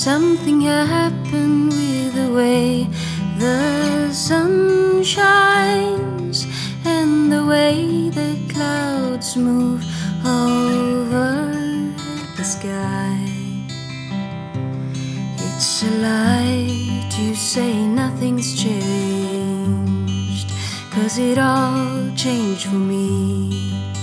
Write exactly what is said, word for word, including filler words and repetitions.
Something happened with the way the sun shines and the way the clouds move over the sky. It's a lie to say nothing's changed, 'cause it all changed for me.